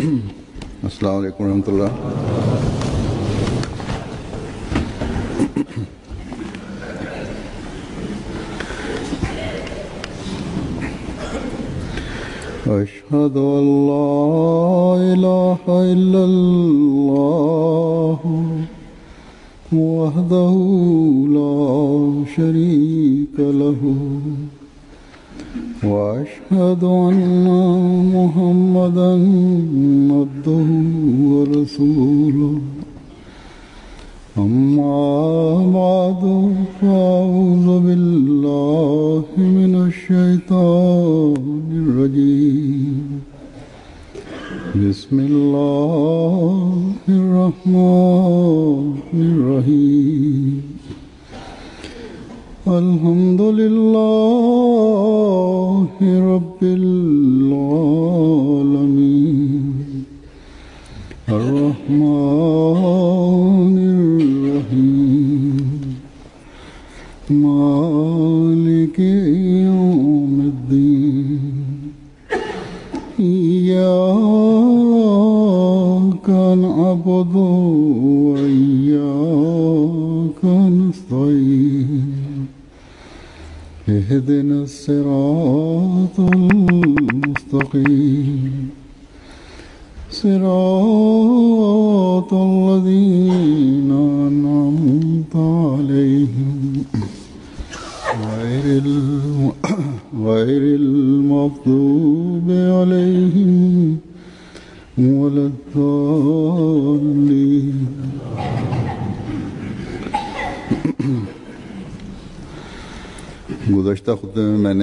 Assalamualaikum warahmatullahi Ashhadu an la ilaha illallah wahdahu la sharika lahu wa ashhadu anna Muhammadan abduhu wa rasuluhu amma ba'du fa'udhu billahi minash shaitanir rajim Bismillahirrahmanirrahim Alhamdulillahi Rabbil Alamin Ar-Rahmanir-Rahim Maliki Yawmiddin Iyyaka na'budu wa iyyaka nasta'in اهدنا الصراط المستقيم صراط الذين أنعمت عليهم غير المغضوب عليهم ولا الضالين गुज़श्ता खुतबे में मैंने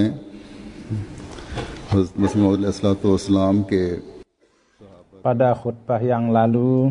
हज़रत मसीह मौऊद अलैहिस्सलाम के pada khutbah yang lalu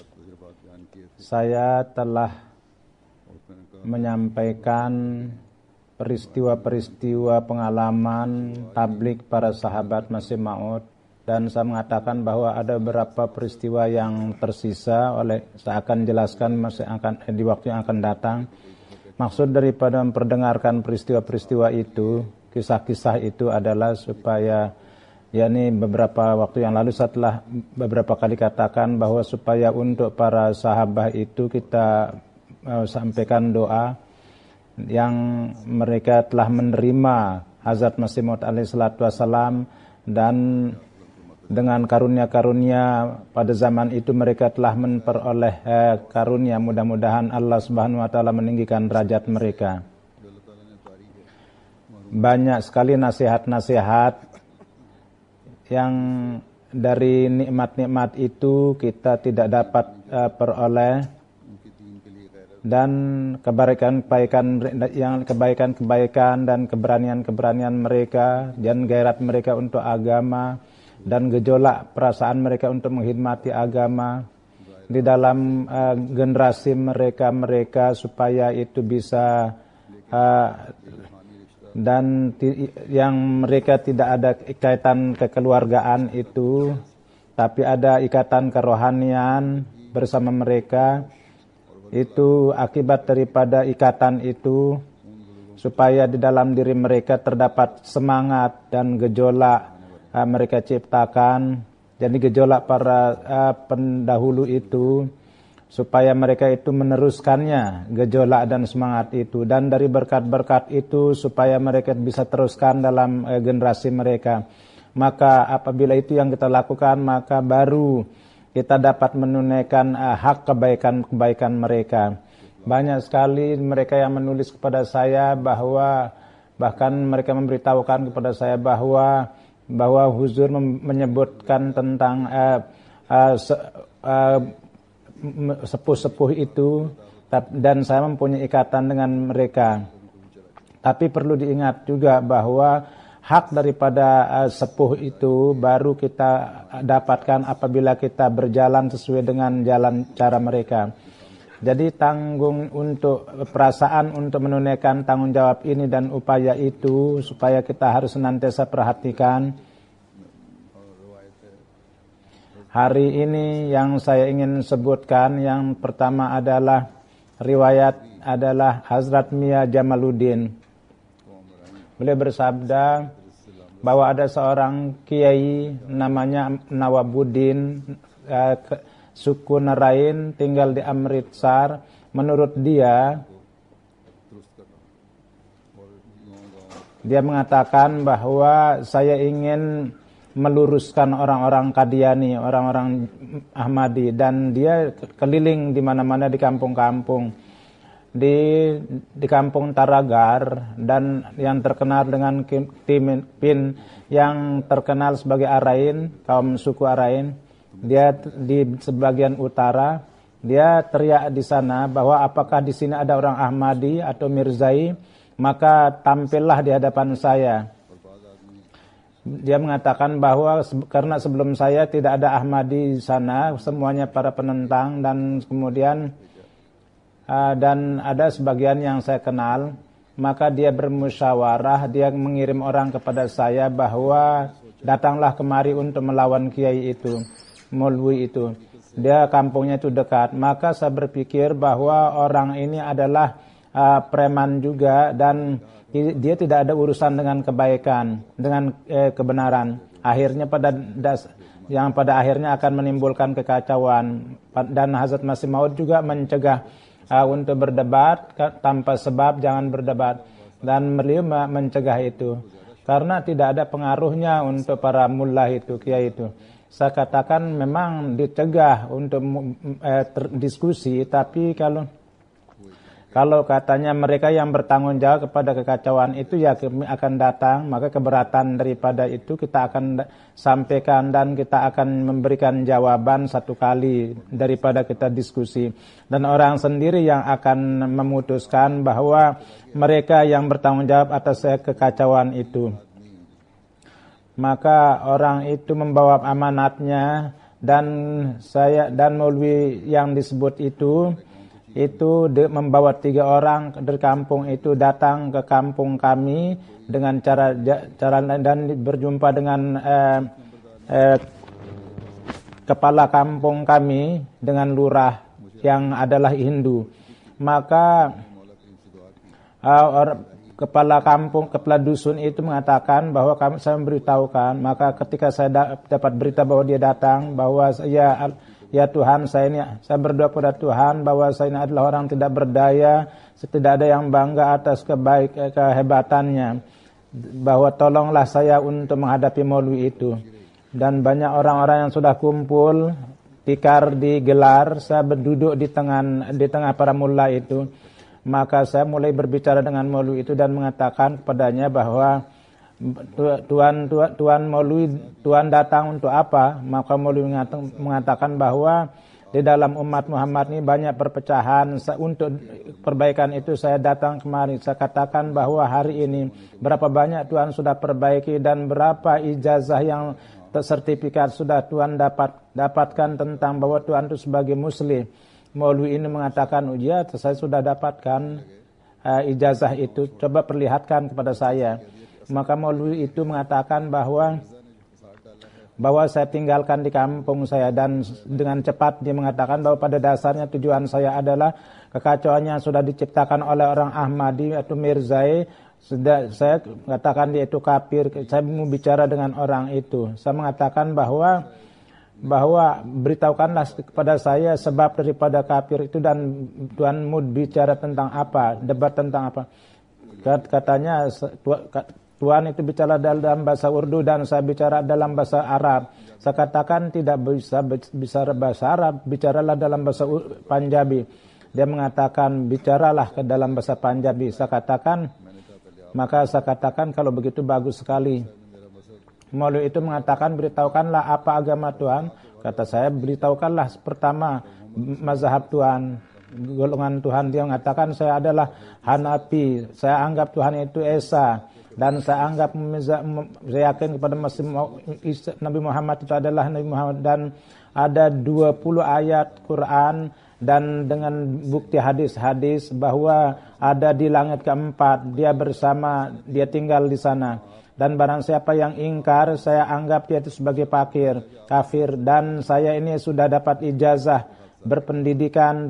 saya telah menyampaikan peristiwa-peristiwa pengalaman tabligh para sahabat Masih Maud, dan saya mengatakan bahwa ada beberapa peristiwa yang tersisa saya akan jelaskan di waktu yang akan datang. Maksud daripada memperdengarkan peristiwa-peristiwa itu, kisah-kisah itu adalah supaya, yakni beberapa waktu yang lalu setelah beberapa kali katakan bahwa supaya untuk para sahabat itu kita sampaikan doa yang mereka telah menerima Hazrat Masih Maud alaihissalatu wassalam, dan dengan karunia-karunia pada zaman itu mereka telah memperoleh karunia. Mudah-mudahan Allah Subhanahu wa taala meninggikan derajat mereka. Banyak sekali nasihat-nasihat yang dari nikmat-nikmat itu kita tidak dapat peroleh, dan kebaikan-kebaikan dan keberanian-keberanian mereka dan gairah mereka untuk agama dan gejolak perasaan mereka untuk menghormati agama di dalam generasi mereka supaya itu bisa dan yang mereka tidak ada ikatan kekeluargaan itu, tapi ada ikatan kerohanian bersama mereka. Itu akibat daripada ikatan itu, supaya di dalam diri mereka terdapat semangat dan gejolak mereka ciptakan. Jadi gejolak para pendahulu itu, supaya mereka itu meneruskannya, gejolak dan semangat itu. Dan dari berkat-berkat itu, supaya mereka bisa teruskan dalam generasi mereka. Maka apabila itu yang kita lakukan, maka baru kita dapat menunaikan hak kebaikan-kebaikan mereka. Banyak sekali mereka yang menulis kepada saya bahwa, bahkan mereka memberitahukan kepada saya bahwa Huzur menyebutkan tentang sepuh-sepuh itu, dan saya mempunyai ikatan dengan mereka. Tapi perlu diingat juga bahwa hak daripada sepuh itu baru kita dapatkan apabila kita berjalan sesuai dengan jalan cara mereka. Jadi tanggung untuk perasaan untuk menunaikan tanggung jawab ini dan upaya itu, supaya kita harus senantiasa perhatikan. Hari ini yang saya ingin sebutkan, yang pertama adalah riwayat adalah Hazrat Mia Jamaluddin. Beliau bersabda, bahwa ada seorang kiai namanya Nawabuddin, suku Narain, tinggal di Amritsar. Menurut dia mengatakan bahwa saya ingin meluruskan orang-orang Qadiani, orang-orang Ahmadi, dan dia keliling di mana-mana di kampung-kampung, di kampung Taragar, dan yang terkenal dengan Pin yang terkenal sebagai Arain, kaum suku Arain. Dia di sebagian utara, dia teriak di sana bahwa apakah di sini ada orang Ahmadi atau Mirzai, maka tampillah di hadapan saya. Dia mengatakan bahwa karena sebelum saya tidak ada Ahmadi di sana, semuanya para penentang, dan kemudian dan ada sebagian yang saya kenal, maka dia bermusyawarah, dia mengirim orang kepada saya bahwa datanglah kemari untuk melawan kiai itu, Maulwi itu. Dia kampungnya itu dekat. Maka saya berpikir bahwa orang ini adalah preman juga, dan dia tidak ada urusan dengan kebaikan, dengan kebenaran. Akhirnya pada akhirnya akan menimbulkan kekacauan. Dan Hazrat Masih Maud juga mencegah untuk berdebat tanpa sebab, jangan berdebat. Dan beliau mencegah itu karena tidak ada pengaruhnya untuk para mullah itu, kiai itu. Saya katakan memang dicegah untuk diskusi, tapi kalau katanya mereka yang bertanggung jawab kepada kekacauan itu ya akan datang, maka keberatan daripada itu kita akan sampaikan dan kita akan memberikan jawaban satu kali daripada kita diskusi. Dan orang sendiri yang akan memutuskan bahwa mereka yang bertanggung jawab atas kekacauan itu. Maka orang itu membawa amanatnya, dan saya dan Maulwi yang disebut itu membawa 3 orang dari kampung itu datang ke kampung kami dengan cara dan berjumpa dengan kepala kampung kami, dengan lurah yang adalah Hindu. Maka kepala dusun itu mengatakan bahwa saya memberitahukan. Maka ketika saya dapat berita bahwa dia datang, bahwa ya Tuhan, saya berdoa pada Tuhan bahwa saya ini adalah orang tidak berdaya, tidak ada yang bangga atas kehebatannya, bahwa tolonglah saya untuk menghadapi Maulwi itu. Dan banyak orang-orang yang sudah kumpul, tikar digelar, saya berduduk di tengah para mullah itu. Maka saya mulai berbicara dengan Maulwi itu dan mengatakan kepadanya bahwa Tuan Maulwi, Tuan datang untuk apa? Maka Maulwi mengatakan bahwa di dalam umat Muhammad ini banyak perpecahan. Untuk perbaikan itu saya datang kemari. Saya katakan bahwa hari ini berapa banyak Tuan sudah perbaiki dan berapa ijazah yang sertifikat sudah Tuan dapatkan tentang bahwa Tuan itu sebagai Muslim. Maulwi ini mengatakan, ya saya sudah dapatkan ijazah itu, coba perlihatkan kepada saya. Maka Maulwi itu mengatakan bahwa saya tinggalkan di kampung saya, dan dengan cepat dia mengatakan bahwa pada dasarnya tujuan saya adalah kekacauan yang sudah diciptakan oleh orang Ahmadi atau Mirzai. Saya mengatakan dia itu kafir. Saya mau bicara dengan orang itu. Saya mengatakan bahwa beritahukanlah kepada saya sebab daripada kafir itu, dan Tuhan mau bicara tentang apa, debat tentang apa. Katanya Tuhan itu bicara dalam bahasa Urdu dan saya bicara dalam bahasa Arab. Saya katakan tidak bisa bicara bahasa Arab, bicaralah dalam bahasa Panjabi. Dia mengatakan bicaralah ke dalam bahasa Panjabi. Maka saya katakan kalau begitu bagus sekali. Maulwi itu mengatakan, beritahukanlah apa agama Tuhan. Kata saya, beritahukanlah pertama mazhab Tuhan, golongan Tuhan. Dia mengatakan saya adalah Hanafi, saya anggap Tuhan itu Esa, dan saya anggap saya yakin kepada Nabi Muhammad itu adalah Nabi Muhammad, dan ada 20 ayat Quran dan dengan bukti hadis-hadis bahwa ada di langit keempat, dia tinggal di sana. Dan barang siapa yang ingkar, saya anggap dia itu sebagai kafir. Dan saya ini sudah dapat ijazah berpendidikan,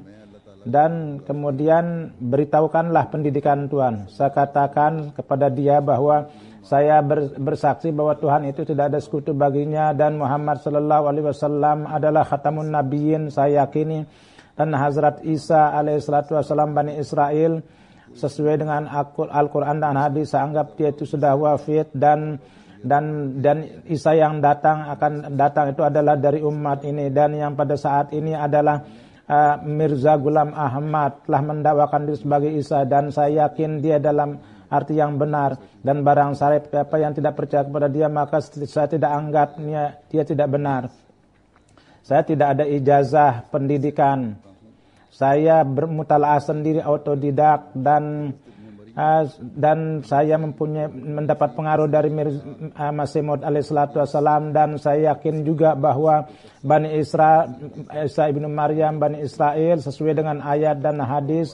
dan kemudian beritahukanlah pendidikan Tuhan. Saya katakan kepada dia bahwa Saya bersaksi bahwa Tuhan itu tidak ada sekutu baginya dan Muhammad sallallahu alaihi wasallam adalah khatamun nabiyyin. Saya yakini dan Hazrat Isa alaihissalatu wassalam Bani Israel sesuai dengan Al-Quran dan hadis. Saya anggap dia itu sudah wafat dan Isa yang akan datang itu adalah dari umat ini, dan yang pada saat ini adalah Mirza Ghulam Ahmad telah mendakwakan diri sebagai Isa, dan saya yakin dia dalam arti yang benar, dan barang siapa yang tidak percaya kepada dia maka saya tidak anggapnya dia tidak benar. Saya tidak ada ijazah pendidikan. Saya bermutalaah sendiri, autodidak, dan saya mendapat pengaruh dari Masih Maud alaihissalatu wassalam, dan saya yakin juga bahwa Bani Isa ibnu Maryam, Bani Israel sesuai dengan ayat dan hadis.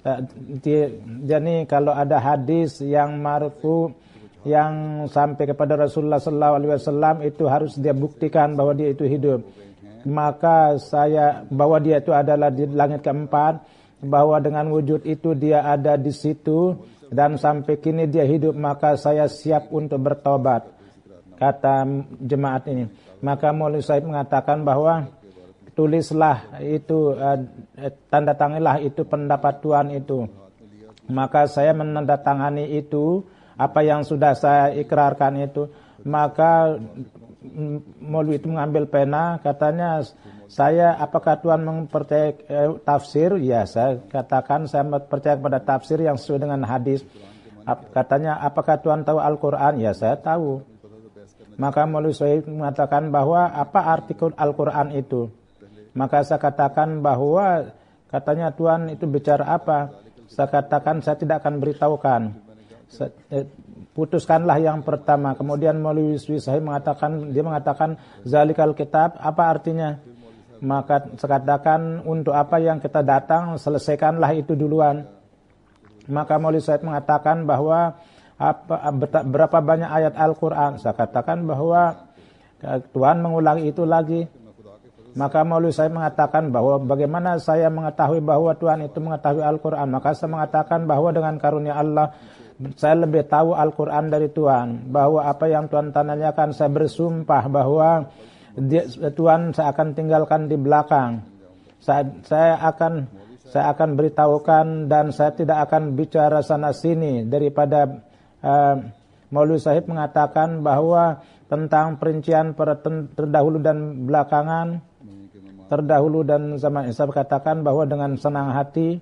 Jadi kalau ada hadis yang marfu yang sampai kepada Rasulullah sallallahu alaihi wasallam itu harus dia buktikan bahwa dia itu hidup. Maka bahwa dia itu adalah di langit keempat, bahwa dengan wujud itu dia ada di situ dan sampai kini dia hidup, maka saya siap untuk bertobat, kata jemaat ini. Maka Maulwi Sahib mengatakan bahwa tulislah itu, tanda tanganilah itu pendapat Tuhan itu. Maka saya menandatangani itu, apa yang sudah saya ikrarkan itu. Maka Maulwi itu mengambil pena, katanya, apakah Tuhan mempercayai tafsir? Ya, saya katakan saya percaya kepada tafsir yang sesuai dengan hadis. Katanya, apakah Tuhan tahu Al-Quran? Ya, saya tahu. Maka Maulwi Sahib mengatakan bahwa apa arti Al-Quran itu? Maka saya katakan bahwa katanya Tuhan itu bicara apa? Saya katakan saya tidak akan beritahukan. Putuskanlah yang pertama. Kemudian Maulwi Sahib mengatakan zalikal kitab, apa artinya? Maka saya katakan untuk apa yang kita datang, selesaikanlah itu duluan. Maka Maulwi Sahib mengatakan bahwa berapa banyak ayat Al-Quran? Saya katakan bahwa Tuhan mengulangi itu lagi. Maka Maulwi Sahib mengatakan bahwa bagaimana saya mengetahui bahwa Tuhan itu mengetahui Al-Quran. Maka saya mengatakan bahwa dengan karunia Allah saya lebih tahu Al-Quran dari Tuhan. Bahwa apa yang Tuhan tanyakan, saya bersumpah bahwa Tuhan saya akan tinggalkan di belakang. Saya akan beritahukan dan saya tidak akan bicara sana sini. Daripada Maulwi Sahib mengatakan bahwa tentang perincian terdahulu dan belakangan, terdahulu dan zaman Isa, katakan bahwa dengan senang hati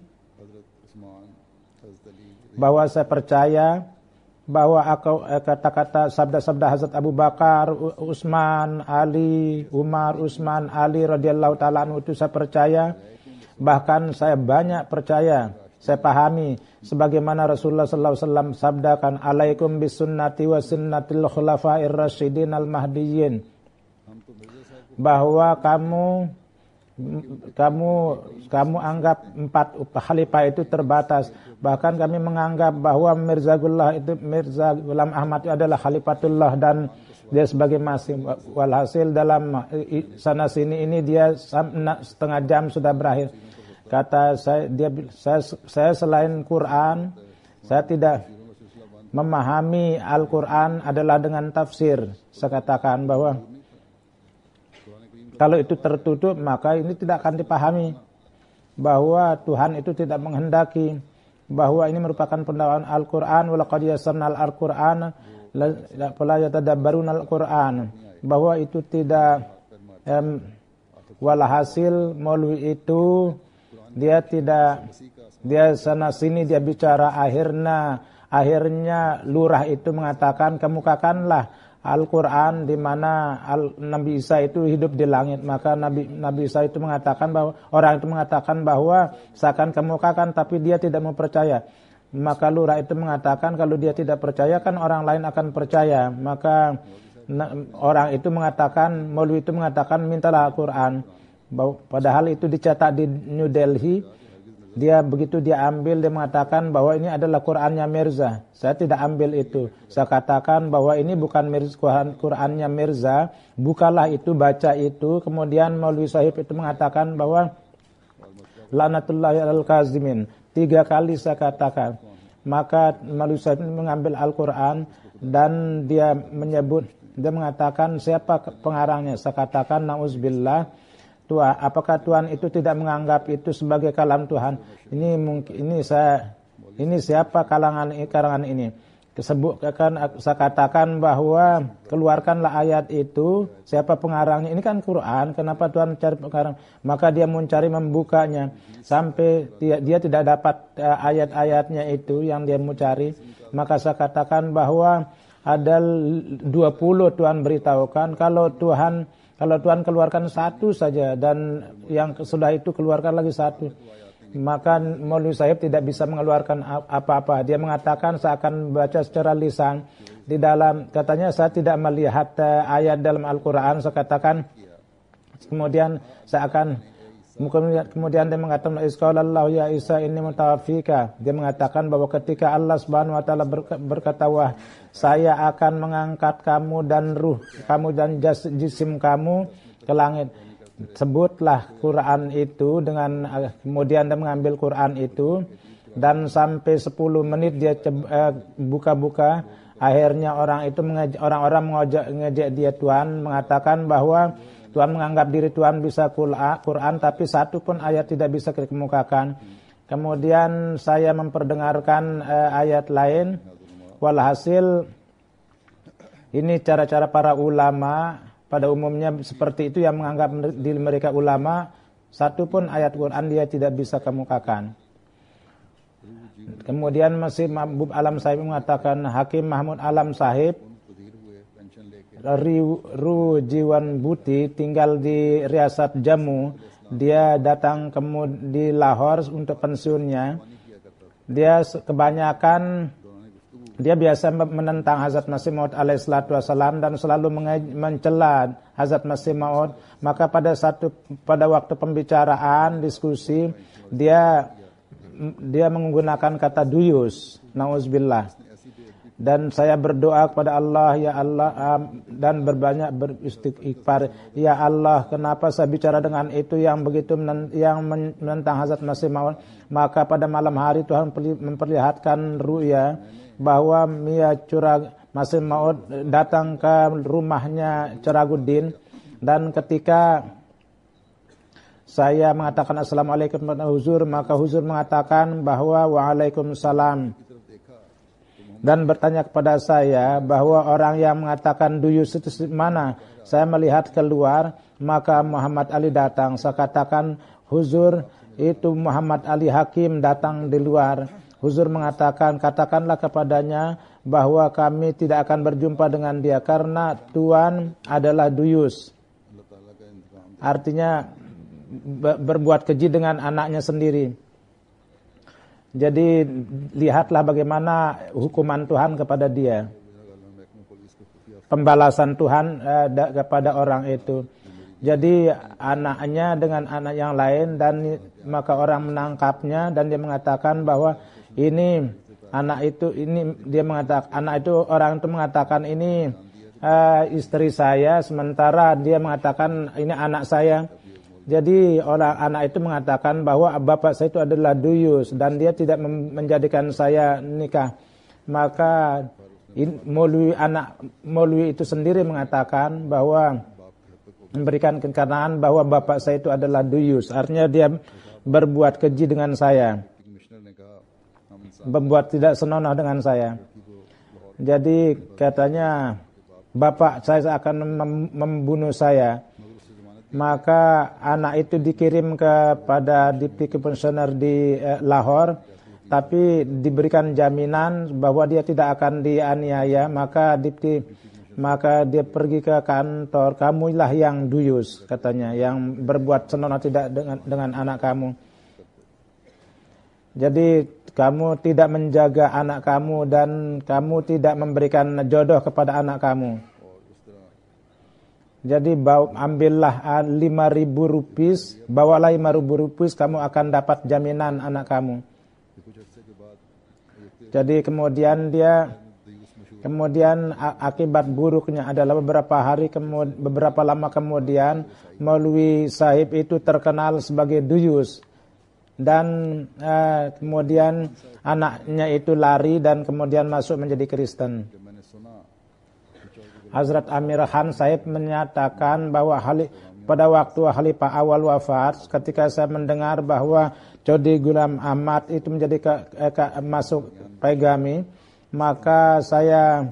bahwa saya percaya bahwa kata-kata sabda-sabda Hazrat Abu Bakar, Utsman, Ali, Umar, Utsman, Ali radhiyallahu taala anhu itu saya percaya. Bahkan saya banyak percaya, saya pahami sebagaimana Rasulullah sallallahu alaihi wasallam sabdakan, alaikum bisunnati wa sunnatil khulafair rasyidin al mahdiyyin, bahwa kamu anggap 4 khalifah itu terbatas. Bahkan kami menganggap bahwa Mirza Ghulam Ahmad itu adalah khalifatullah dan dia sebagai masih. Walhasil dalam sana sini ini dia setengah jam sudah berakhir. Kata saya selain Quran, saya tidak memahami Al-Quran adalah dengan tafsir. Saya katakan bahwa kalau itu tertutup maka ini tidak akan dipahami, bahwa Tuhan itu tidak menghendaki, bahwa ini merupakan pendakwaan Al-Quran, walaqad yassarnal Al-Quran fala yatadabbaruna Al-Quran, bahwa itu tidak walhasil Maulwi itu dia sana sini dia bicara, akhirnya lurah itu mengatakan kemukakanlah Al-Quran di mana Nabi Isa itu hidup di langit. Maka Nabi Isa itu mengatakan bahwa orang itu mengatakan bahwa seakan kemukakan, tapi dia tidak mau percaya. Maka lurah itu mengatakan kalau dia tidak percaya kan orang lain akan percaya. Maka orang itu mengatakan, Maulwi itu mengatakan mintalah Al-Quran. Padahal itu dicetak di New Delhi. Dia ambil, dia mengatakan bahwa ini adalah Qurannya Mirza. Saya tidak ambil itu. Saya katakan bahwa ini bukan Qurannya Mirza. Bukalah itu, baca itu. Kemudian Maulwi Sahib itu mengatakan bahwa laknatullahi alal kazimin. 3 kali saya katakan. Maka Maulwi Sahib mengambil Al-Quran dan dia mengatakan siapa pengarangnya. Saya katakan na'udzubillah, Tuhan, apakah Tuhan itu tidak menganggap itu sebagai kalam Tuhan? Ini siapa karangan ini? Saya katakan bahwa keluarkanlah ayat itu, siapa pengarangnya? Ini kan Quran, kenapa Tuhan mencari pengarang? Maka dia mencari membukanya sampai dia tidak dapat ayat-ayatnya itu yang dia mau cari. Maka saya katakan bahwa ada 20 Tuhan beritahukan, kalau Tuhan keluarkan satu saja dan yang sudah itu keluarkan lagi satu, maka Maulwi Sahib tidak bisa mengeluarkan apa-apa. Dia mengatakan saya akan baca secara lisan. Di dalam katanya saya tidak melihat ayat dalam Al-Quran. Saya katakan kemudian dia mengatakan isqalallahu ya Isa inni mutawaffika. Dia mengatakan bahwa ketika Allah Subhanahu wa taala berkata, wah, saya akan mengangkat kamu dan ruh kamu dan jisim kamu ke langit. Sebutlah Quran itu dengan kemudian dia mengambil Quran itu dan sampai 10 menit dia buka-buka. Akhirnya orang-orang mengejek dia. Tuhan mengatakan bahwa Tuhan menganggap diri Tuhan bisa Quran tapi satu pun ayat tidak bisa dikemukakan. Kemudian saya memperdengarkan ayat lain. Walhasil ini cara-cara para ulama pada umumnya seperti itu, yang menganggap diri mereka ulama, satu pun ayat Quran dia tidak bisa kemukakan. Kemudian masih Mahbub Alam Sahib mengatakan, Hakim Mahmud Alam Sahib Ru Jiwan Buti tinggal di Riasat Jammu. Dia datang di Lahore untuk pensiunnya. Dia kebanyakan dia biasa menentang Hazrat Masih Maud alaihissalatu wassalam dan selalu mencela Hazrat Masih Maud. Maka pada waktu pembicaraan diskusi dia menggunakan kata duyus, nauzubillah. Dan saya berdoa kepada Allah, ya Allah, dan berbanyak beristighfar, ya Allah, kenapa saya bicara dengan itu yang begitu yang menentang Hazrat Masih Maud? Maka pada malam hari Tuhan memperlihatkan ru'ya bahwa Mia Masih Maud datang ke rumahnya Ceraguddin, dan ketika saya mengatakan assalamualaikum kepada Huzur, maka Huzur mengatakan bahwa waalaikumsalam, dan bertanya kepada saya bahwa orang yang mengatakan duyus itu mana. Saya melihat keluar, maka Muhammad Ali datang. Saya katakan, Huzur, itu Muhammad Ali Hakim datang di luar. Huzur mengatakan, katakanlah kepadanya bahwa kami tidak akan berjumpa dengan dia karena Tuhan adalah duyus. Artinya berbuat keji dengan anaknya sendiri. Jadi lihatlah bagaimana hukuman Tuhan kepada dia, pembalasan Tuhan kepada orang itu. Jadi anaknya dengan anak yang lain, dan maka orang menangkapnya dan dia mengatakan bahwa ini anak itu, ini dia mengatakan, anak itu, orang itu mengatakan ini istri saya, sementara dia mengatakan ini anak saya. Jadi anak itu mengatakan bahwa bapak saya itu adalah duyus dan dia tidak menjadikan saya nikah. Maka Maulwi itu sendiri mengatakan bahwa memberikan keterangan bahwa bapak saya itu adalah duyus. Artinya dia berbuat keji dengan saya, berbuat tidak senonoh dengan saya. Jadi katanya bapak saya akan membunuh saya. Maka anak itu dikirim kepada Deputy Commissioner di Lahore, tapi diberikan jaminan bahwa dia tidak akan dianiaya. Maka dia pergi ke kantor, kamulah yang duyus, katanya, yang berbuat senonoh tidak dengan anak kamu. Jadi kamu tidak menjaga anak kamu dan kamu tidak memberikan jodoh kepada anak kamu. Jadi ambillah 5.000 rupiah, bawalah 5.000 rupiah, kamu akan dapat jaminan anak kamu. Jadi kemudian akibat buruknya adalah beberapa lama kemudian Maulwi Sahib itu terkenal sebagai duyus, dan kemudian anaknya itu lari dan kemudian masuk menjadi Kristen. Hazrat Amir Khan Sahib menyatakan bahwa pada waktu Khalifah awal wafat, ketika saya mendengar bahwa Chaudhry Ghulam Ahmad itu menjadi masuk Pegami, maka saya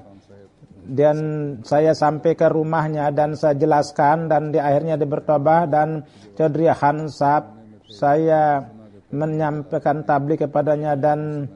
sampai ke rumahnya dan saya jelaskan, dan di akhirnya dia bertobat. Dan Chaudhry Khan Sahib, saya menyampaikan tabligh kepadanya, dan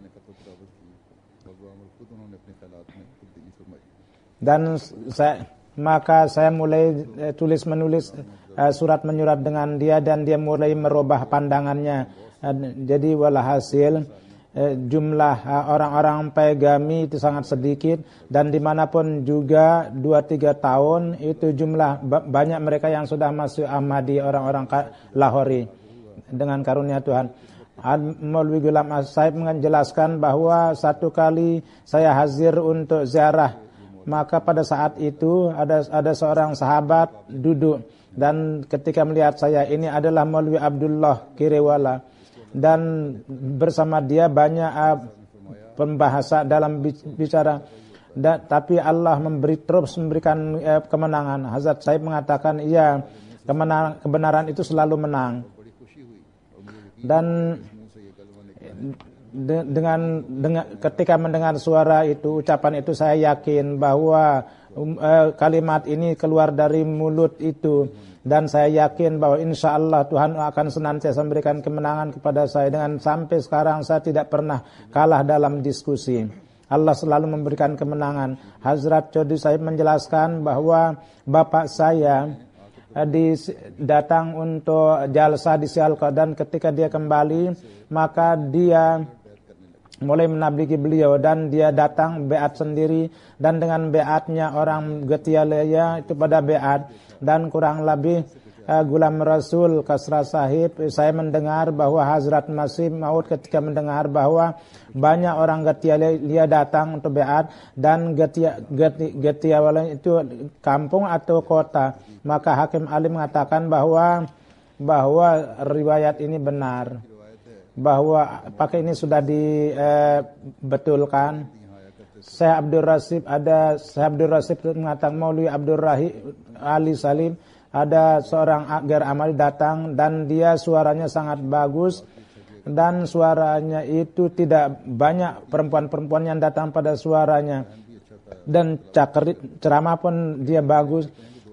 maka saya mulai menulis surat menyurat dengan dia, dan dia mulai merubah pandangannya. Jadi walhasil jumlah orang-orang Pegami itu sangat sedikit, dan dimanapun juga 2-3 tahun itu jumlah banyak mereka yang sudah masuk Ahmadi, orang-orang Lahori dengan karunia Tuhan. Maulwi Ghulam Sahib menjelaskan bahwa satu kali saya hadir untuk ziarah, maka pada saat itu ada seorang sahabat duduk, dan ketika melihat saya, ini adalah Maulwi Abdullah Kirewala, dan bersama dia banyak pembahasa dalam bicara, tapi Allah terus memberikan kemenangan. Hazrat Sahib mengatakan, iya, kebenaran itu selalu menang. Dan dengan ketika mendengar suara itu, ucapan itu, saya yakin bahwa kalimat ini keluar dari mulut itu, dan saya yakin bahwa insya Allah Tuhan akan senantiasa memberikan kemenangan kepada saya. Dengan sampai sekarang saya tidak pernah kalah dalam diskusi. Allah selalu memberikan kemenangan. Hazrat Chaudhry Sahib menjelaskan bahwa bapak saya datang untuk jalsa di Sialkot, dan ketika dia kembali, maka dia mulai menablighi beliau, dan dia datang beat sendiri, dan dengan beatnya orang Getialaya itu pada beat, dan kurang lebih Gulam Rasul Kasra Sahib, saya mendengar bahwa Hazrat Masih Maud ketika mendengar bahwa banyak orang Getialaya datang untuk beat, dan Getiawala itu kampung atau kota, maka Hakim Ali mengatakan bahwa riwayat ini benar, bahwa pakai ini sudah dibetulkan. Syekh Abdul Rasib mengatakan Maulwi Abdul Ali Salim, ada seorang agar amali datang, dan dia suaranya sangat bagus, dan suaranya itu tidak banyak perempuan-perempuan yang datang pada suaranya, dan ceramah pun dia bagus.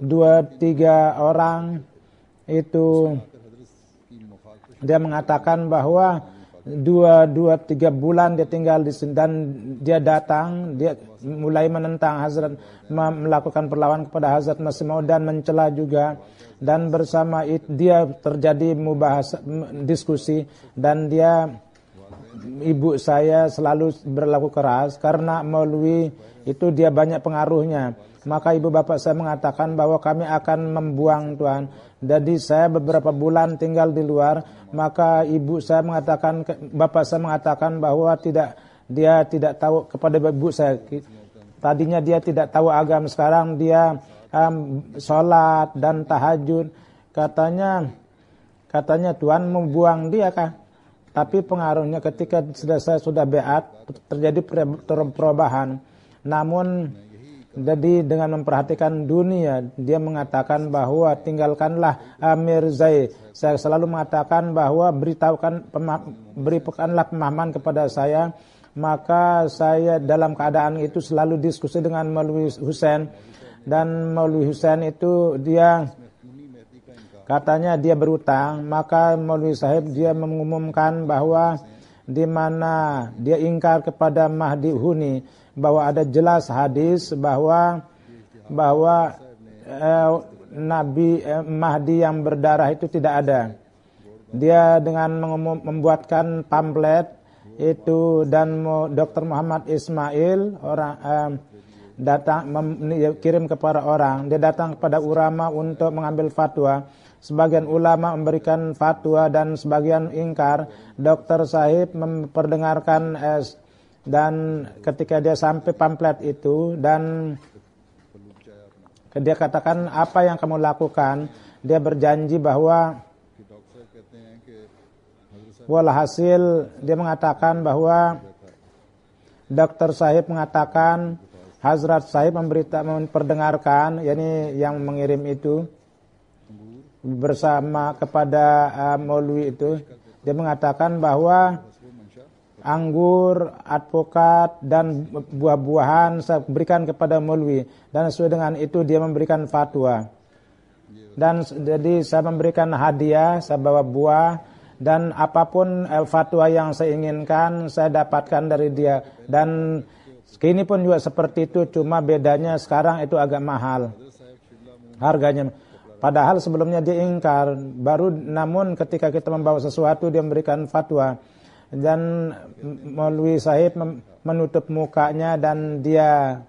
2-3 orang itu dia mengatakan bahwa 2-3 bulan dia tinggal di sini, dan dia datang, dia mulai menentang Hazrat, melakukan perlawanan kepada Hazrat Masih Maud dan mencela juga, dan bersama itu dia terjadi diskusi, dan ibu saya selalu berlaku keras karena Maulwi itu dia banyak pengaruhnya. Maka ibu bapak saya mengatakan bahwa kami akan membuang Tuhan. Jadi saya beberapa bulan tinggal di luar, maka bapak saya mengatakan bahwa dia tidak tahu kepada ibu saya. Tadinya dia tidak tahu agama, sekarang dia sholat dan tahajud. Katanya Tuhan membuang dia kah? Tapi pengaruhnya ketika saya sudah beat terjadi perubahan. Namun jadi dengan memperhatikan dunia, dia mengatakan bahwa tinggalkanlah Amir Zai. Saya selalu mengatakan bahwa berikanlah pemahaman kepada saya. Maka saya dalam keadaan itu selalu diskusi dengan Maulwi Hussein. Dan Maulwi Hussein itu katanya dia berutang. Maka Maulwi Sahib dia mengumumkan bahwa di mana dia ingkar kepada Mahdi Huni, bahwa ada jelas hadis bahwa Nabi Mahdi yang berdarah itu tidak ada. Dia dengan membuatkan pamflet itu, dan Dr. Muhammad Ismail datang kirim kepada orang. Dia datang kepada ulama untuk mengambil fatwa. Sebagian ulama memberikan fatwa dan sebagian ingkar. Dr. Sahib memperdengarkan dan ketika dia sampai pamflet itu, dan dia katakan apa yang kamu lakukan, dia berjanji bahwa walhasil dia mengatakan bahwa Dr. Sahib mengatakan Hazrat Sahib memperdengarkan, yakni yang mengirim itu bersama kepada Maulwi itu, dia mengatakan bahwa anggur, advokat dan buah-buahan saya berikan kepada Maulwi, dan sesuai dengan itu dia memberikan fatwa. Dan jadi saya memberikan hadiah, saya bawa buah dan apapun fatwa yang saya inginkan saya dapatkan dari dia. Dan kini pun juga seperti itu, cuma bedanya sekarang itu agak mahal harganya. Padahal sebelumnya dia ingkar, namun ketika kita membawa sesuatu dia memberikan fatwa. Dan Maulwi Sahib menutup mukanya dan dia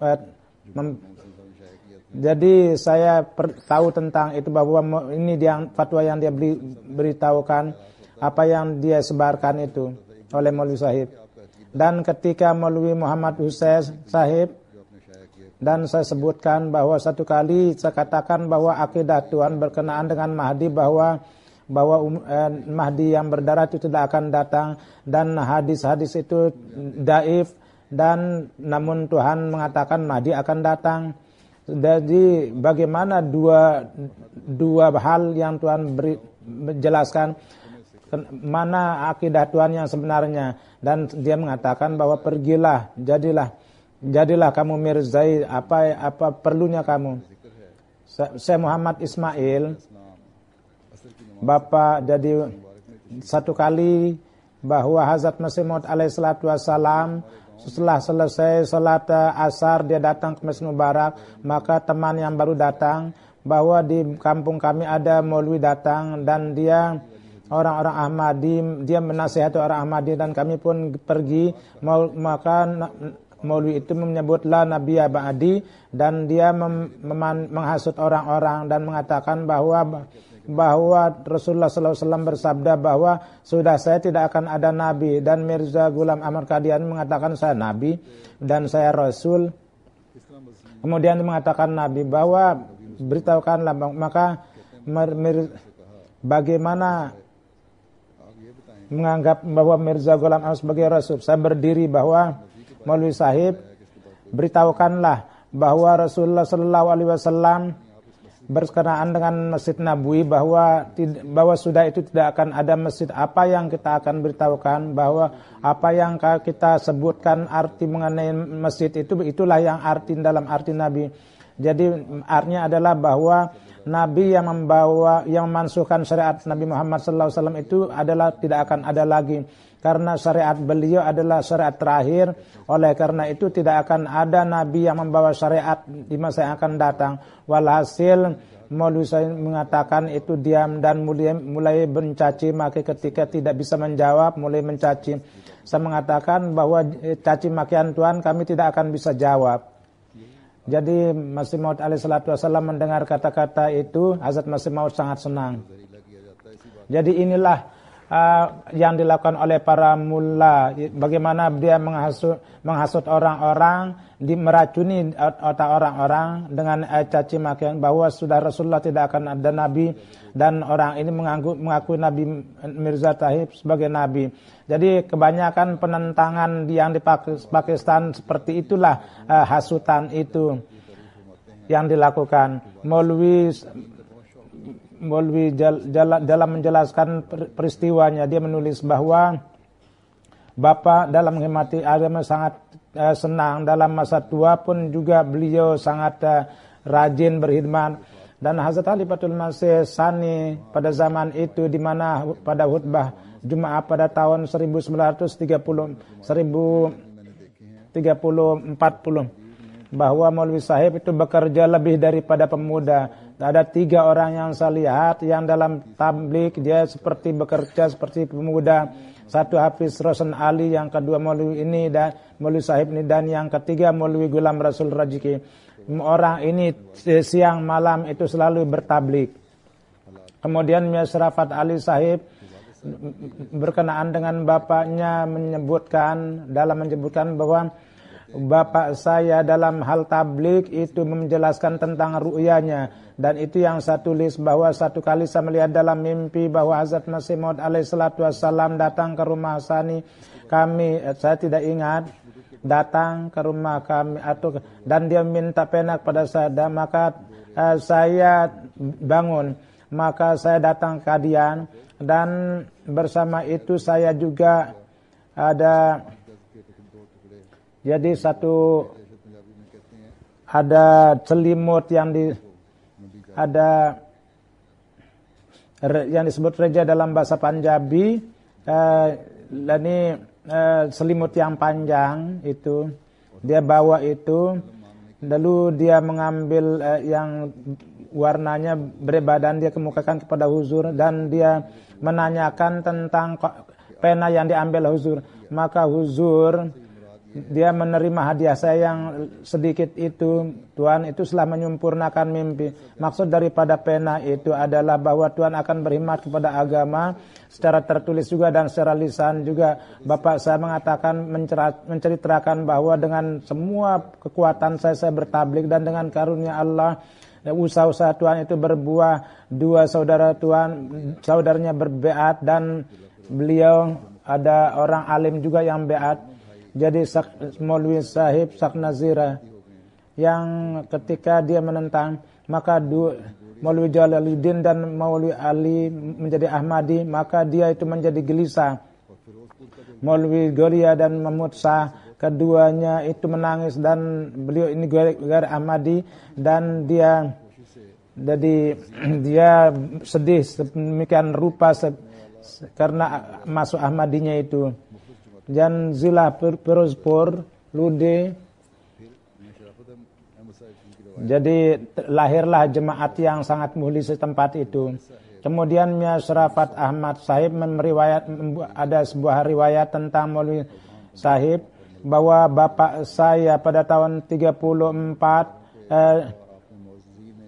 jadi saya tahu tentang itu, bahwa ini dia fatwa yang dia beritahukan, apa yang dia sebarkan itu oleh Maulwi Sahib. Dan ketika Maulwi Muhammad Hussein Sahib, dan saya sebutkan bahwa satu kali saya katakan bahwa akidah Tuhan berkenaan dengan Mahdi, bahwa Mahdi yang berdarah itu tidak akan datang, dan hadis-hadis itu daif, dan namun Tuhan mengatakan Mahdi akan datang. Jadi bagaimana dua hal yang Tuhan jelaskan, mana akidah Tuhan yang sebenarnya? Dan dia mengatakan bahwa pergilah, jadilah kamu mirzai apa perlunya kamu. Saya Muhammad Ismail Bapak, jadi satu kali bahwa Hazrat Masih Maud alaihissalatu wassalam setelah selesai salat asar dia datang ke Masjid Mubarak, maka teman yang baru datang bahwa di kampung kami ada Maulwi datang dan dia orang-orang Ahmadi, dia menasihati orang Ahmadi dan kami pun pergi. Maka Maulwi itu menyebut la Nabiya Ba'di, dan dia menghasut orang-orang dan mengatakan bahwa Rasulullah SAW bersabda bahwa sudah saya tidak akan ada nabi, dan Mirza Ghulam Ahmad Qadiani mengatakan saya nabi dan saya rasul. Kemudian dia mengatakan nabi, bahwa beritahukanlah, maka bagaimana menganggap bahwa Mirza Ghulam Ahmad sebagai rasul. Saya berdiri bahwa Maulwi Sahib beritahukanlah bahwa Rasulullah SAW berkenaan dengan Masjid Nabawi, bahwa sudah itu tidak akan ada masjid. Apa yang kita akan beritahukan, bahwa apa yang kita sebutkan arti mengenai masjid itulah yang arti dalam arti Nabi. Jadi artinya adalah bahwa Nabi yang memansuhkan syariat Nabi Muhammad SAW itu adalah tidak akan ada lagi, karena syariat beliau adalah syariat terakhir. Oleh karena itu tidak akan ada Nabi yang membawa syariat di masa yang akan datang. Walhasil Maulwi Sahib mengatakan itu diam dan mulai mencaci maki. Ketika tidak bisa menjawab mulai mencaci. Saya mengatakan bahwa caci makian Tuhan kami tidak akan bisa jawab. Jadi Masih Maud alaihissalatu wassalam mendengar kata-kata itu, Hazrat Masih Maud sangat senang. Jadi inilah yang dilakukan oleh para mullah, bagaimana dia menghasut orang-orang, meracuni otak orang-orang dengan caci makian, bahwa sudah Rasulullah tidak akan ada nabi, dan orang ini mengakui Nabi Mirza Sahib sebagai nabi. Jadi kebanyakan penentangan yang di Pakistan seperti itulah, hasutan itu yang dilakukan. Maulwi dalam menjelaskan peristiwanya, dia menulis bahwa Bapak dalam menghormati agama sangat senang. Dalam masa tua pun juga beliau sangat rajin berkhidmat. Dan Hazrat Khalifatul Masih Tsani pada zaman itu, di mana pada khutbah Jumat pada tahun 1940 bahwa Maulwi Sahib itu bekerja lebih daripada pemuda. Ada 3 orang yang saya lihat yang dalam tabligh dia seperti bekerja seperti pemuda. Satu Hafiz Rosan Ali, yang kedua Maulwi ini dan Maulwi Sahib ini, dan yang ketiga Maulwi Ghulam Rasul Rajiki. Orang ini siang malam itu selalu bertabligh. Kemudian Mir Syarafat Ali Sahib berkenaan dengan bapaknya menyebutkan bahwa bapak saya dalam hal tabligh itu menjelaskan tentang ru'yanya. Dan itu yang saya tulis, bahwa satu kali saya melihat dalam mimpi bahwa Hazrat Masih Maud alaihissalatu wassalam datang ke rumah Sani kami. Saya tidak ingat datang ke rumah kami dan dia minta pena kepada saya, dan maka saya bangun, maka saya datang ke Qadian, dan bersama itu saya juga ada jadi ada selimut yang disebut reja dalam bahasa Punjabi, ini selimut yang panjang itu dia bawa itu, lalu dia mengambil yang warnanya berbeda dan dia kemukakan kepada huzur, dan dia menanyakan tentang pena yang diambil huzur. Maka huzur dia menerima hadiah saya yang sedikit itu. Tuhan itu telah menyempurnakan mimpi. Maksud daripada pena itu adalah bahwa Tuhan akan berkhidmat kepada agama secara tertulis juga dan secara lisan juga. Bapak saya mengatakan, menceritakan bahwa dengan semua kekuatan saya bertablik, dan dengan karunia Allah usaha-usaha Tuhan itu berbuah. Dua saudara Tuhan, saudaranya berbeat, dan beliau ada orang alim juga yang beat. Jadi Maulwi Sahib Sak Nazira yang ketika dia menentang, maka Maulwi Jalaluddin dan Maulwi Ali menjadi Ahmadi, maka dia itu menjadi gelisah. Maulwi Goria dan Mahmud Shah, keduanya itu menangis, dan beliau ini Gar Ahmadi, dan dia sedih sedemikian rupa karena masuk Ahmadinya itu. Dan Zila Peruzpur Lude, jadi lahirlah jemaat yang sangat muhli setempat itu. Kemudian Mia Syarafat Ahmad Sahib ada sebuah riwayat tentang Maulwi Sahib bahwa bapak saya pada tahun 24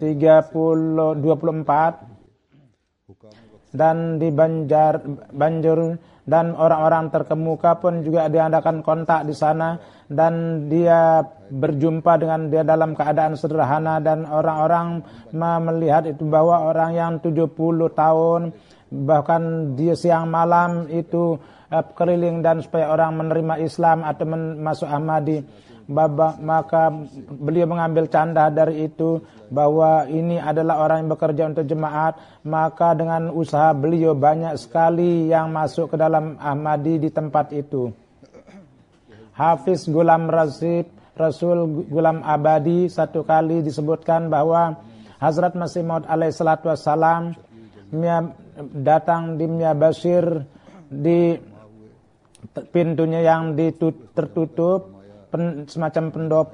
dan di Banjar dan orang-orang terkemuka pun juga diadakan kontak di sana, dan dia berjumpa dengan dia dalam keadaan sederhana, dan orang-orang melihat itu bahwa orang yang 70 tahun bahkan dia siang malam itu keliling dan supaya orang menerima Islam atau masuk Ahmadi. Maka beliau mengambil canda dari itu bahwa ini adalah orang yang bekerja untuk jemaat. Maka dengan usaha beliau banyak sekali yang masuk ke dalam Ahmadi di tempat itu. Hafiz Ghulam Rasul Ghulam Abadi satu kali disebutkan bahwa Hazrat Masih Maud alaihi salatu wassalam datang di Mia Bashir di pintunya yang tertutup, semacam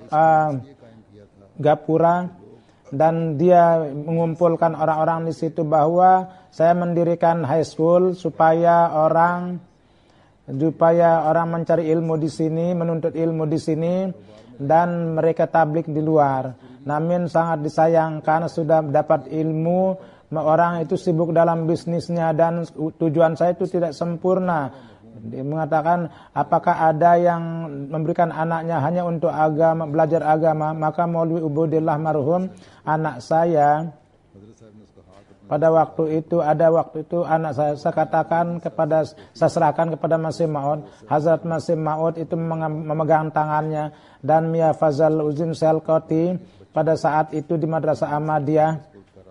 gapura, dan dia mengumpulkan orang-orang di situ bahwa saya mendirikan high school supaya orang mencari ilmu di sini, menuntut ilmu di sini, dan mereka tablik di luar. Namun sangat disayangkan sudah dapat ilmu, orang itu sibuk dalam bisnisnya, dan tujuan saya itu tidak sempurna. Dia mengatakan, apakah ada yang memberikan anaknya hanya untuk agama, belajar agama? Maka Maulwi Ubudillah marhum, anak saya pada waktu itu anak saya katakan saya serahkan kepada Masih Maud. Hazrat Masih Maud itu memegang tangannya, dan Mia Fazal Uzin Selkoti pada saat itu di Madrasah Ahmadiyah.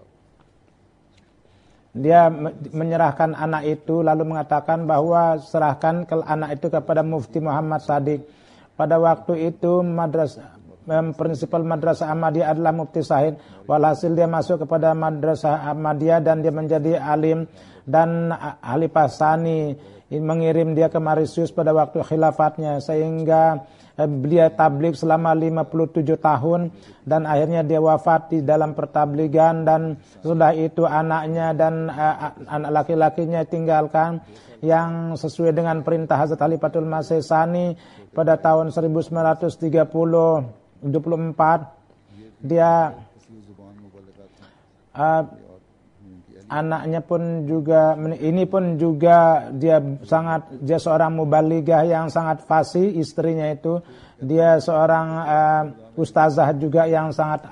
Dia menyerahkan anak itu lalu mengatakan bahwa serahkan anak itu kepada Mufti Muhammad Sadiq. Pada waktu itu prinsipal Madrasah Ahmadiyah adalah Mufti Sahid. Walhasil dia masuk kepada Madrasah Ahmadiyah dan dia menjadi alim, dan Khalifah Sani mengirim dia ke Mauritius pada waktu khilafatnya, sehingga beliau tabligh selama 57 tahun, dan akhirnya dia wafat di dalam pertabligan. Dan sudah itu anaknya dan anak laki-lakinya tinggalkan, yang sesuai dengan perintah Hazrat Khalifatul Masih Sani pada tahun 1924 dia anaknya pun juga, ini pun juga dia seorang mubaligah yang sangat fasih. Istrinya itu dia seorang ustazah juga yang sangat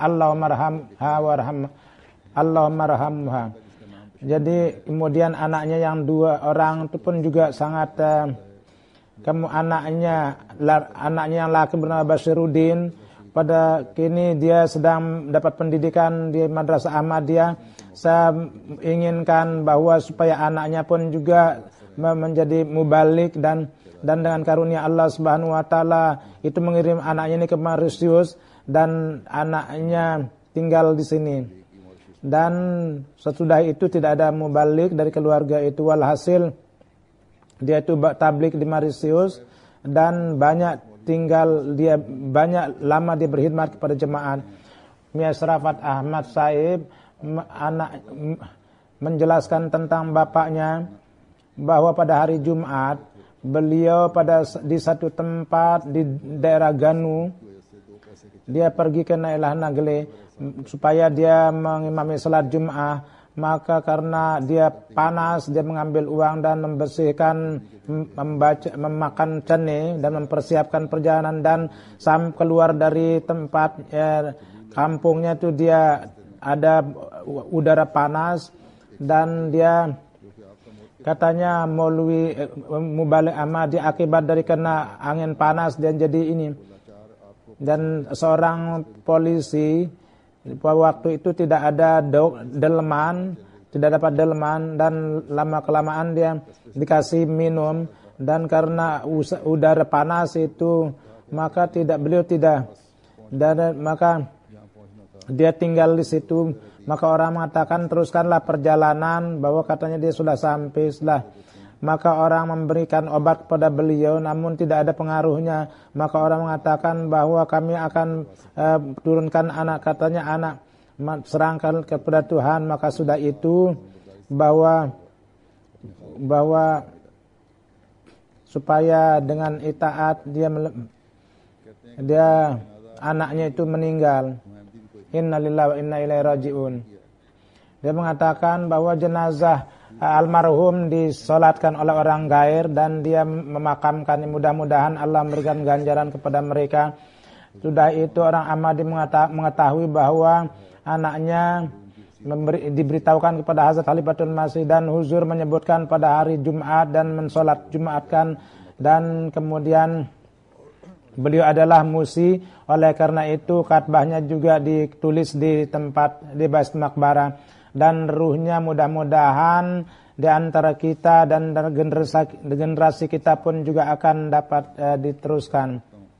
Allahumma rahamha. Jadi kemudian anaknya yang dua orang itu pun juga sangat kamu anaknya yang laki bernama Bashiruddin, pada kini dia sedang dapat pendidikan di Madrasah Ahmadiyah. Saya inginkan bahwa supaya anaknya pun juga menjadi mubalik dan dengan karunia Allah Subhanahu wa taala itu mengirim anaknya ini ke Mauritius dan anaknya tinggal di sini. Dan sesudah itu tidak ada mubalik dari keluarga itu. Walhasil dia itu tablik di Mauritius dan banyak lama dia berkhidmat kepada jemaat. Mia Sharafat Ahmad Saib anak menjelaskan tentang bapaknya bahwa pada hari Jumat beliau di satu tempat di daerah Ganu, dia pergi ke Nailah Nagle supaya dia mengimami salat Jumat. Maka karena dia panas, dia mengambil uang dan membersihkan, memakan cene dan mempersiapkan perjalanan, dan keluar dari tempat kampungnya itu dia ada udara panas dan dia katanya Maulwi Mubalik Ahmad dia akibat dari kena angin panas dan jadi ini. Dan seorang polisi waktu itu tidak ada deleman, tidak dapat deleman, dan lama kelamaan dia dikasih minum, dan karena udara panas itu maka beliau tidak, dan maka dia tinggal di situ. Maka orang mengatakan teruskanlah perjalanan, bahwa katanya dia sudah sampai. Maka orang memberikan obat kepada beliau namun tidak ada pengaruhnya. Maka orang mengatakan bahwa kami akan turunkan anak, katanya anak serahkan kepada Tuhan. Maka sudah itu bahwa supaya dengan itaat dia anaknya itu meninggal. Innalillahi wa inna ilaihi rajiun. Dia mengatakan bahwa jenazah almarhum disolatkan oleh orang gair dan dia memakamkan. Mudah-mudahan Allah memberikan ganjaran kepada mereka. Sudah itu orang Ahmadi mengetahui bahwa anaknya diberitahukan kepada Hazrat Khalifatul Masih, dan huzur menyebutkan pada hari Jumat dan mensolat Jumatkan, dan kemudian beliau adalah musi. Oleh karena itu katbahnya juga ditulis di tempat di Bais Makbarah. Dan ruhnya mudah-mudahan di antara kita dan generasi kita pun juga akan dapat diteruskan.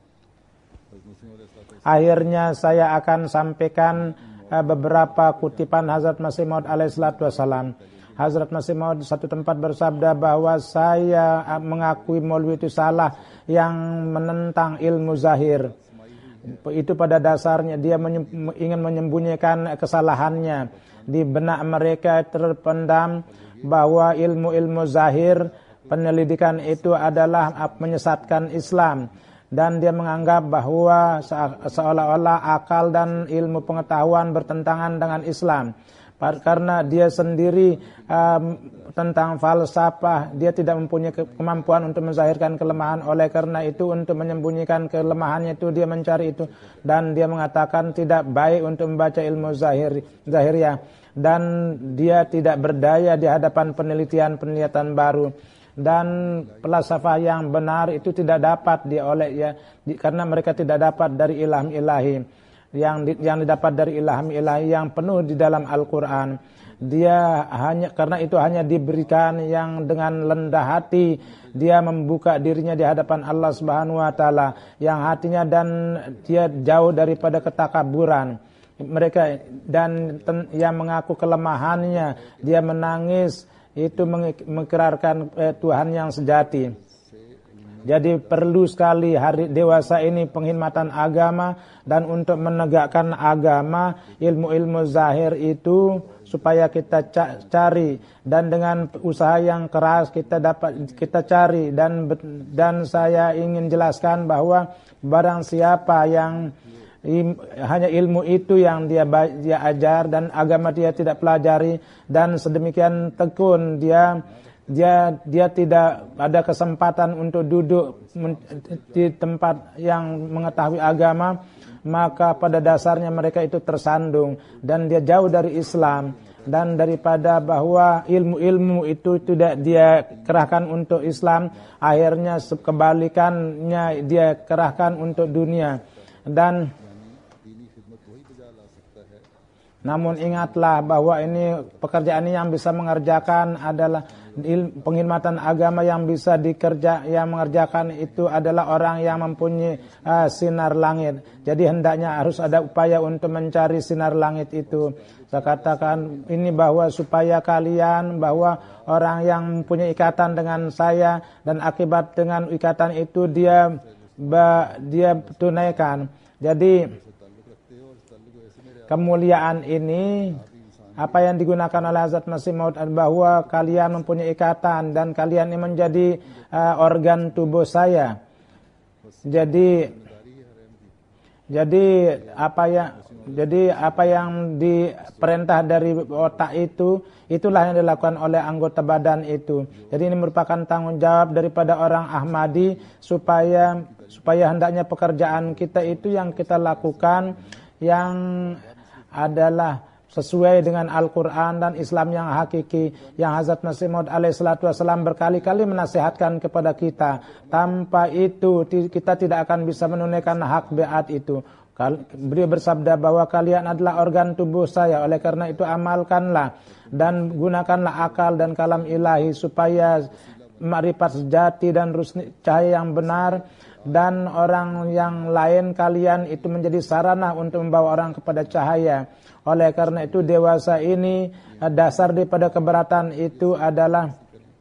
Akhirnya saya akan sampaikan beberapa kutipan Hazrat Masih Maud alaihissalatu wassalam. Hazrat Masih Maud satu tempat bersabda bahwa saya mengakui Maulwi itu salah yang menentang ilmu zahir. Itu pada dasarnya dia ingin menyembunyikan kesalahannya. Di benak mereka terpendam bahwa ilmu-ilmu zahir, penyelidikan itu adalah menyesatkan Islam, dan dia menganggap bahwa seolah-olah akal dan ilmu pengetahuan bertentangan dengan Islam. Karena dia sendiri tentang falsafah, dia tidak mempunyai kemampuan untuk menzahirkan kelemahan. Oleh karena itu untuk menyembunyikan kelemahannya itu dia mencari itu, dan dia mengatakan tidak baik untuk membaca ilmu zahiriyah, dan dia tidak berdaya di hadapan penelitian baru. Dan falsafah yang benar itu tidak dapat karena mereka tidak dapat dari ilham ilahi. Yang didapat dari ilham ilahi yang penuh di dalam Al-Quran. Dia karena itu hanya diberikan yang dengan rendah hati dia membuka dirinya di hadapan Allah Subhanahu wa taala, yang hatinya dan dia jauh daripada ketakaburan. Mereka dan yang mengaku kelemahannya, dia menangis, itu mengikrarkan Tuhan yang sejati. Jadi perlu sekali hari dewasa ini penghormatan agama, dan untuk menegakkan agama, ilmu-ilmu zahir itu supaya kita cari, dan dengan usaha yang keras kita cari, dan saya ingin jelaskan bahwa barang siapa yang hanya ilmu itu yang dia ajar dan agama dia tidak pelajari, dan sedemikian tekun dia tidak ada kesempatan untuk duduk di tempat yang mengetahui agama, maka pada dasarnya mereka itu tersandung dan dia jauh dari Islam. dan daripada bahwa ilmu-ilmu itu tidak dia kerahkan untuk Islam, akhirnya kebalikannya dia kerahkan untuk dunia. Dan namun ingatlah bahwa ini pekerjaan ini yang bisa mengerjakan adalah pengkhidmatan agama yang bisa yang mengerjakan itu adalah orang yang mempunyai sinar langit. Jadi hendaknya harus ada upaya untuk mencari sinar langit itu. Saya katakan ini bahwa supaya kalian, bahwa orang yang mempunyai ikatan dengan saya dan akibat dengan ikatan itu dia tunaikan. Jadi kemuliaan ini apa yang digunakan oleh Hazrat Masih Maud bahwa kalian mempunyai ikatan dan kalian ini menjadi organ tubuh saya. Jadi apa yang diperintah dari otak itulah yang dilakukan oleh anggota badan itu. Jadi ini merupakan tanggung jawab daripada orang Ahmadi supaya hendaknya pekerjaan kita itu yang kita lakukan yang adalah sesuai dengan Al-Quran dan Islam yang hakiki, yang Hazrat Masih Maud alaihissalatu wassalam berkali-kali menasihatkan kepada kita. Tanpa itu kita tidak akan bisa menunaikan hak biat itu. Beliau bersabda bahwa kalian adalah organ tubuh saya, oleh karena itu amalkanlah dan gunakanlah akal dan kalam ilahi supaya makrifat sejati dan rusni cahaya yang benar, dan orang yang lain kalian itu menjadi sarana untuk membawa orang kepada cahaya. Oleh karena itu dewasa ini dasar daripada keberatan itu adalah,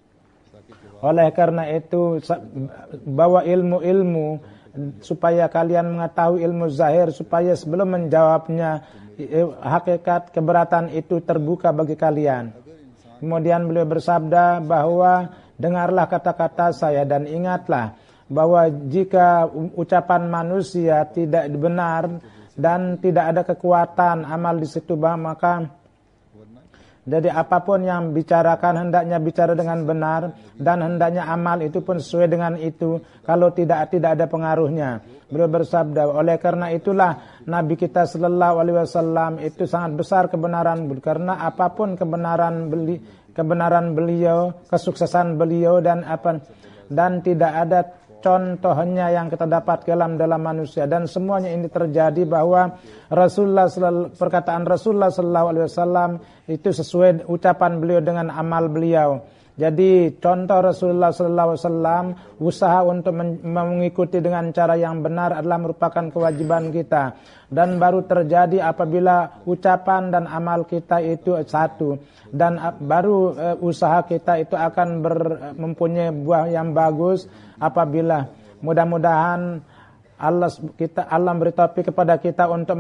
oleh karena itu bawa ilmu-ilmu supaya kalian mengetahui ilmu zahir, supaya sebelum menjawabnya hakikat keberatan itu terbuka bagi kalian. Kemudian beliau bersabda bahwa dengarlah kata-kata saya dan ingatlah bahwa jika ucapan manusia tidak benar dan tidak ada kekuatan amal di situ, maka jadi apapun yang bicarakan hendaknya bicara dengan benar dan hendaknya amal itu pun sesuai dengan itu. Kalau tidak ada pengaruhnya. Beliau bersabda, oleh karena itulah Nabi kita sallallahu alaihi wasallam itu sangat besar kebenaran, karena apapun kebenaran beliau, kesuksesan beliau dan tidak ada contohnya yang kita dapat dalam manusia, dan semuanya ini terjadi bahwa perkataan Rasulullah sallallahu alaihi wasallam itu sesuai ucapan beliau dengan amal beliau. Jadi contoh Rasulullah sallallahu alaihi wasallam, usaha untuk mengikuti dengan cara yang benar adalah merupakan kewajiban kita, dan baru terjadi apabila ucapan dan amal kita itu satu, dan baru usaha kita itu akan mempunyai buah yang bagus apabila mudah-mudahan Allah beri taufik kepada kita untuk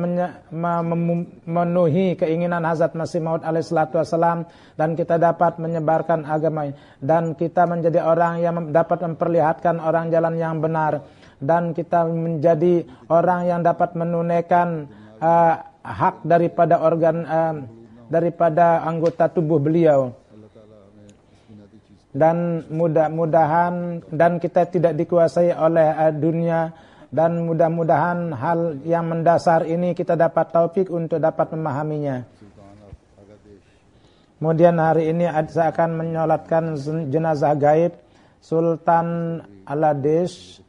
memenuhi keinginan Hazrat Masih Maud alaihissalatu wassalam, dan kita dapat menyebarkan agama, dan kita menjadi orang yang dapat memperlihatkan orang jalan yang benar, dan kita menjadi orang yang dapat menunaikan hak daripada daripada anggota tubuh beliau. Dan mudah-mudahan dan kita tidak dikuasai oleh dunia, dan mudah-mudahan hal yang mendasar ini kita dapat taufik untuk dapat memahaminya. Kemudian hari ini saya akan menyolatkan jenazah gaib Sultan Aladesh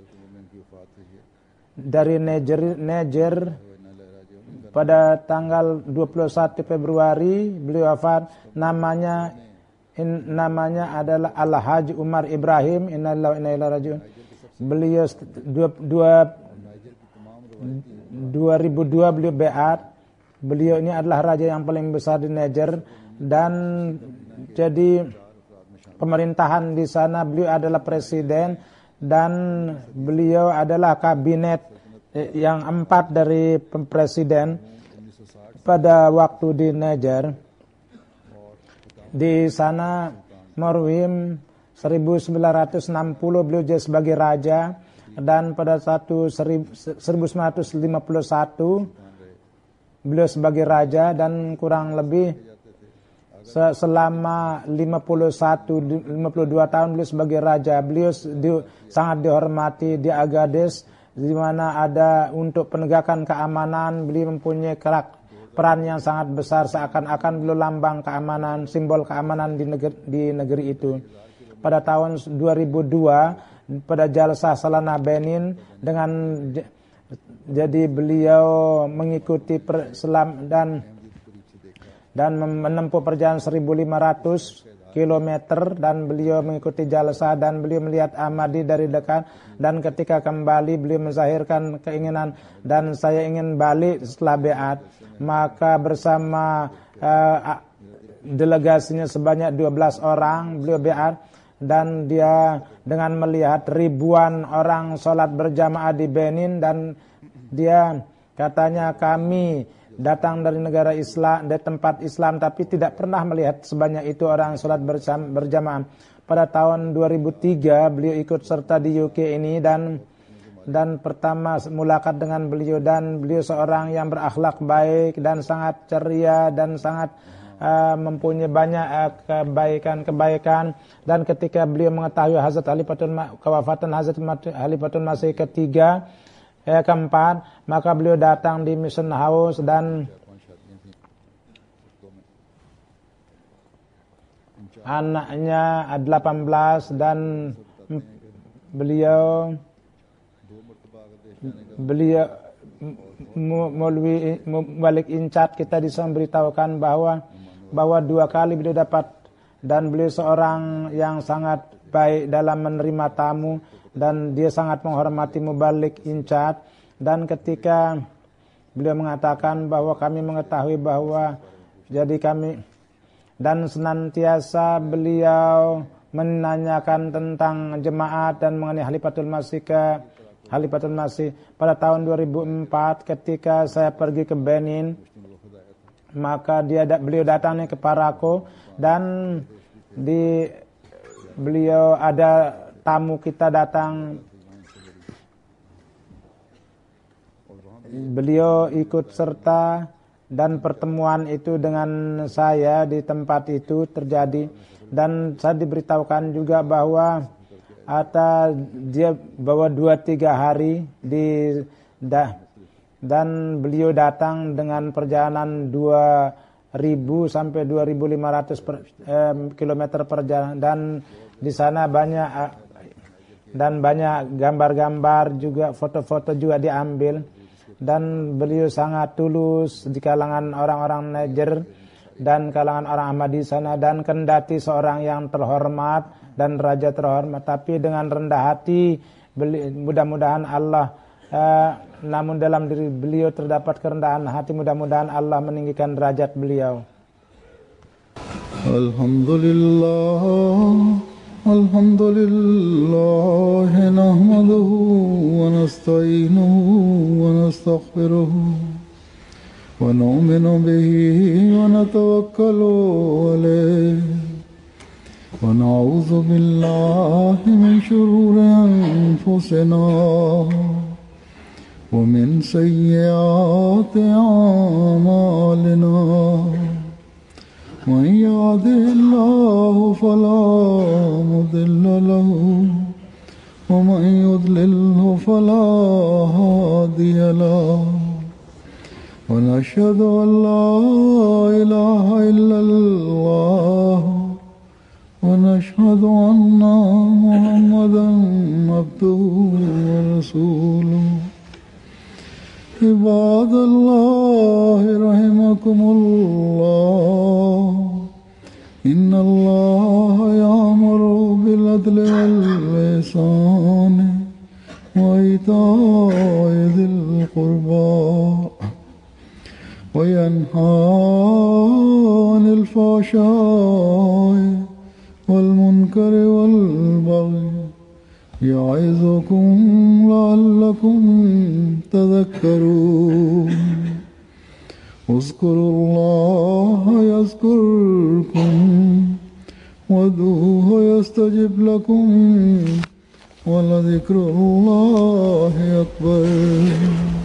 dari Niger pada tanggal 21 Februari beliau wafat. Namanya adalah Al-Haj Umar Ibrahim. Innalillahi wa inna ilaihi raji'un. Beliau 2002 beliau beat. Beliau ini adalah raja yang paling besar di Niger, dan jadi pemerintahan di sana beliau adalah presiden, dan beliau adalah kabinet yang 4 dari presiden pada waktu di Niger. Di sana Marwim 1960 beliau jadi sebagai raja, dan pada 1951 beliau sebagai raja, dan kurang lebih selama 52 tahun beliau sebagai raja. Beliau sangat dihormati di Agadez, di mana ada untuk penegakan keamanan. Beliau mempunyai peran yang sangat besar, seakan-akan beliau lambang keamanan, simbol keamanan di negeri itu. Pada tahun 2002 pada Jalsah Salana Benin, jadi beliau mengikuti Islam dan menempuh perjalanan 1.500 km, dan beliau mengikuti jalsah dan beliau melihat Ahmadi dari dekat, dan ketika kembali beliau menzahirkan keinginan dan saya ingin balik setelah beat, maka bersama delegasinya sebanyak 12 orang beliau beat, dan dia dengan melihat ribuan orang sholat berjamaah di Benin, dan dia katanya kami datang dari negara Islam, dari tempat Islam, tapi tidak pernah melihat sebanyak itu orang sholat berjamaah. Pada tahun 2003 beliau ikut serta di UK ini, dan pertama mulakat dengan beliau, dan beliau seorang yang berakhlak baik dan sangat ceria dan sangat mempunyai banyak kebaikan. Dan ketika beliau mengetahui kewafatan Hazrat Khalifatul Masih ketiga, keempat, maka beliau datang di Mission House, dan anaknya 18, dan beliau balik incat kita bisa memberitahukan bahwa 2 kali beliau dapat, dan beliau seorang yang sangat baik dalam menerima tamu, dan dia sangat menghormati mubalik incat. Dan ketika beliau mengatakan bahwa kami mengetahui bahwa jadi kami, dan senantiasa beliau menanyakan tentang jemaat dan mengenai Khalifatul Masih. Pada tahun 2004 ketika saya pergi ke Benin, maka beliau datang ke Parako, dan beliau ada tamu kita datang, beliau ikut serta, dan pertemuan itu dengan saya di tempat itu terjadi. Dan saya diberitahukan juga bahwa dia bawa 2-3 hari dan beliau datang dengan perjalanan 2.000 sampai 2.500 kilometer perjalanan, dan di sana banyak gambar-gambar juga, foto-foto juga diambil, dan beliau sangat tulus di kalangan orang-orang Niger dan kalangan orang Ahmadi sana, dan kendati seorang yang terhormat dan raja terhormat, tapi dengan rendah hati, mudah-mudahan Allah namun dalam diri beliau terdapat kerendahan hati, mudah-mudahan Allah meninggikan derajat beliau. Alhamdulillah nahmaduhu wa nasta'inuhu wa nastaghfiruhu wa nu'minu bihi wa natawakkalu alayhi wa na'udzu billahi min shururi anfusina wa min sayyiati a'malina. من يهده الله فلا مضل له ومن يضلله فلا هادي له ونشهد أن لا إله إلا الله ونشهد أن محمدا عبده ورسوله. عباد الله رحمكم الله إن الله يأمر بالعدل والإحسان وإيتاء ذي القربى وينهى عن الفحشاء والمنكر والبغي يعظكم لعلكم تذكرون. اذكروا الله يذكركم وادعوه يستجب لكم ولذكر الله أكبر.